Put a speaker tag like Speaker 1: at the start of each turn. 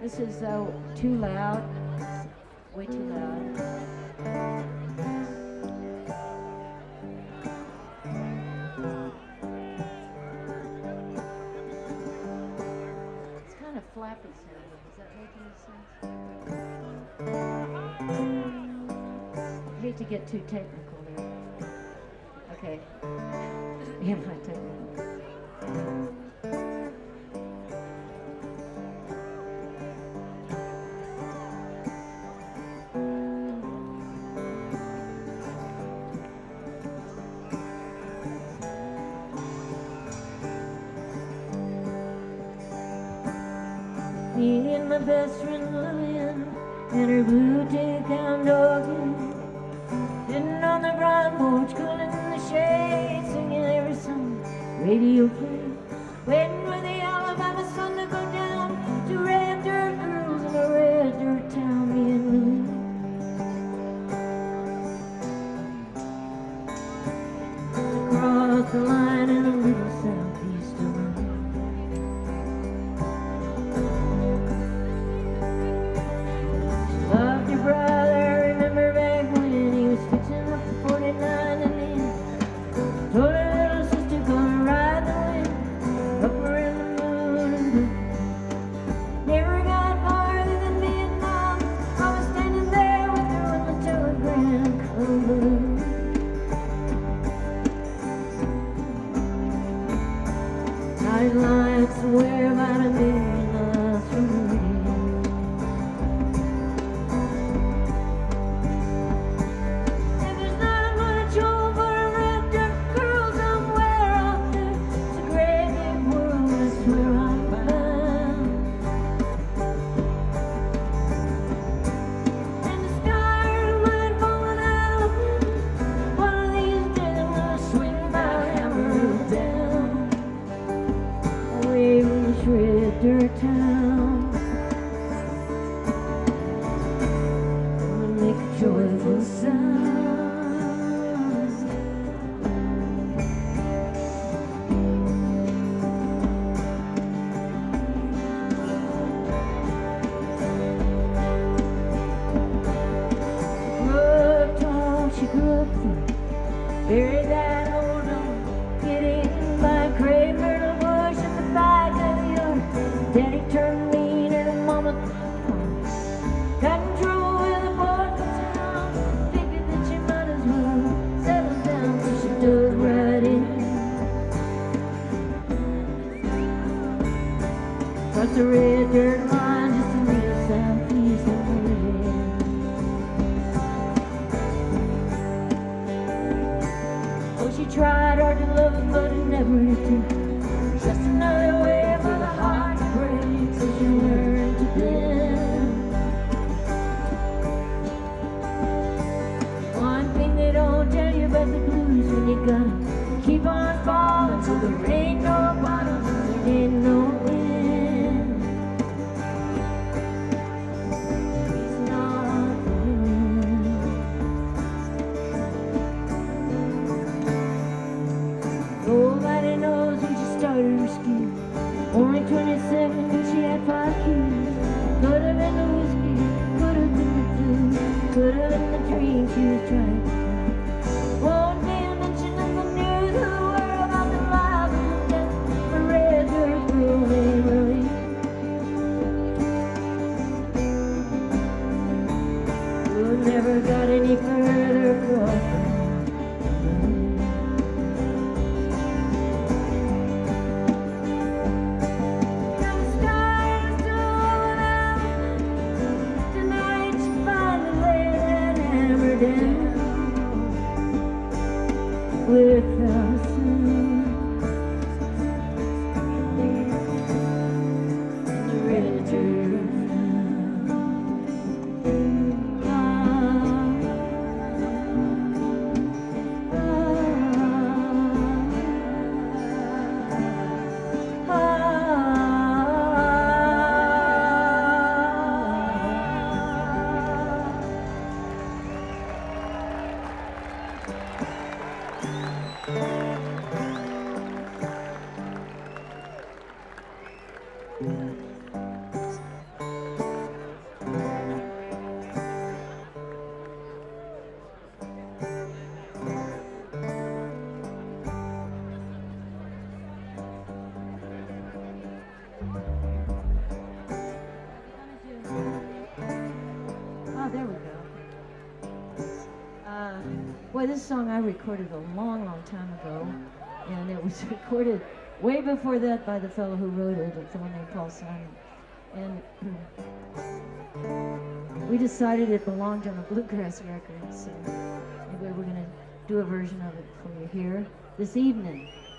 Speaker 1: This is too loud. Way too loud. It's kind of flappy sounding. Does that make any sense? I hate to get too technical there. Okay. Am I technical? Me and my best friend Lillian and her blue takedown doggy, sitting on the front porch, cooling in the shade, singing every song radio play, waiting for the Alabama sun to go down to red dirt girls in a red dirt town. Me and Lillian across the line in a little southeast of me. Loved your brother, remember back when he was fixing up the 49 and then told her little sister gonna ride the wind up around the moon and blue. Never got farther than Vietnam. I was standing there with her when the telegram come blue. Night lights somewhere about a million miles from me. Dirt town, gonna make a joyful sound. Grew up tall, she grew up thin, buried that old dog, get eaten by a gray myrtle bush at the back of the yard. Daddy turned mean and her mama got in trouble with the boys in town. Figured that she might as well settle down, so she dug right in. Across the red dirt line, just a little southeast of me. Oh, she tried hard to love, but it never did. Just another way for the heart to break, so she learned to bend. One thing they don't tell you about the blues, when you gotta keep on falling, so there ain't no bottom, there ain't no end. It's not the wind. Nobody knows when she started her ski. Only 27 and she had 5 kids. Could have been the whiskey, could have been the food, could have been the dream she was trying to do. Won't be a mention of the news of the world about the lives and death of a red dirt girl named Marie. Who never got any further across the without a sound. The red dirt Boy, this song I recorded a long, long time ago, and it was recorded way before that by the fellow who wrote it, a fellow named Paul Simon. And we decided it belonged on a bluegrass record, so anyway, we're going to do a version of it for you here this evening.